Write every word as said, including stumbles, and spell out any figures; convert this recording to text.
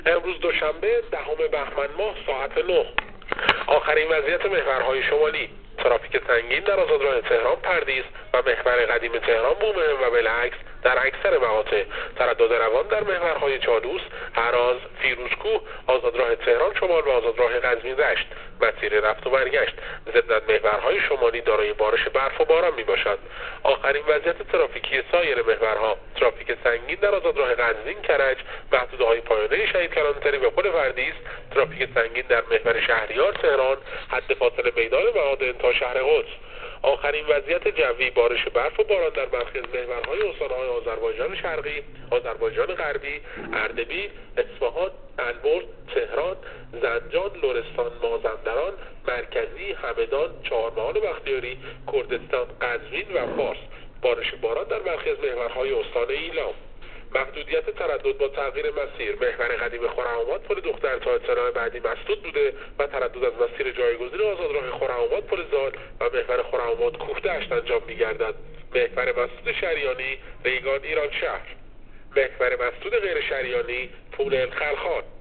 امروز دوشنبه دهم بهمن ماه ساعت نه. آخرین وضعیت محورهای شمالی: ترافیک سنگین در آزادراه تهران پردیس و محور قدیم تهران بومهن و بالعکس در اکثر مقاطع. تردد روان در محورهای چالوس، هراز، فیروزکوه، آزادراه تهران شمال و آزادراه قزوین رشت. مسیر رفت و برگشت ضمن محورهای شمالی دارای بارش برف و باران می باشد. آخرین وضعیت ترافیکی سایر محورها: ترافیک سنگین در آزادراه قزوین کرج، محدوده‌های پایانه شهید کلانتری و پل پردیس. ترافیک سنگین در محور شهریار تهران، حد فاصل میدان معادن تا شهر قدس. آخرین وضعیت جوی: بارش برف و باران در برخی از محورهای استان‌های آذربایجان شرقی، آذربایجان غربی، اردبیل، اصفهان، البرز، تهران، زنجان، لرستان، مازندران، مرکزی، همدان، چهارمحال بختیاری، کردستان، قزوین و فارس. بارش باران در برخی از محورهای استان ایلام. محدودیت تردد با تغییر مسیر: محور قدیم خرم‌آباد پل دختر تا اطلاع بعدی مسدود بوده و تردد از مسیر جایگزین آزادراه خرم‌آباد پل زال و محور خرم‌آباد کوهدشت انجام می‌گردد. محور مسدود شریانی ریگان ایران شهر. محور مسدود غیر شریانی پول الخلخان.